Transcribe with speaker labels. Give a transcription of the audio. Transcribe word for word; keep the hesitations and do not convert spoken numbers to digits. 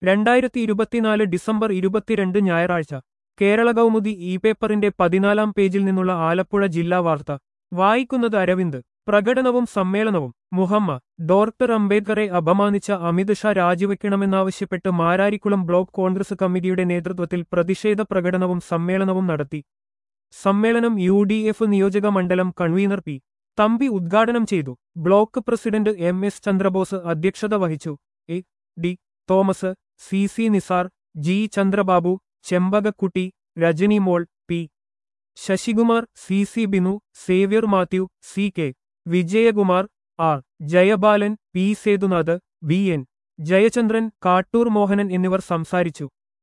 Speaker 1: രണ്ടായിരത്തി ഇരുപത്തിനാല് ഡിസംബർ ഇരുപത്തിരണ്ട് ഞായറാഴ്ച കേരള കൗമുദി ഇ പേപ്പറിന്റെ പതിനാലാം പേജിൽ നിന്നുള്ള ആലപ്പുഴ ജില്ലാ വാർത്ത വായിക്കുന്നത് അരവിന്ദ്. പ്രകടനവും സമ്മേളനവും. മുഹമ്മ ഡോക്ടർ അംബേദ്കറെ അപമാനിച്ച അമിത് ഷാ രാജിവെക്കണമെന്നാവശ്യപ്പെട്ട് മാരാരിക്കുളം ബ്ലോക്ക് കോൺഗ്രസ് കമ്മിറ്റിയുടെ നേതൃത്വത്തിൽ പ്രതിഷേധ പ്രകടനവും സമ്മേളനവും നടത്തി. സമ്മേളനം യു ഡി എഫ് നിയോജക മണ്ഡലം കൺവീനർ പി തമ്പി ഉദ്ഘാടനം ചെയ്തു. Block president M S Chandrabose അധ്യക്ഷത വഹിച്ചു. A D Thomas, C C Nisar, G Chandrababu, Chembakakutty, Rajani Mol, P Sasikumar, C C Binu, Xavier Mathew, C K Vijayakumar, R Jayabalan, P Sethunath, B N Jayachandran, Kattoor Mohanan എന്നിവർ സംസാരിച്ചു.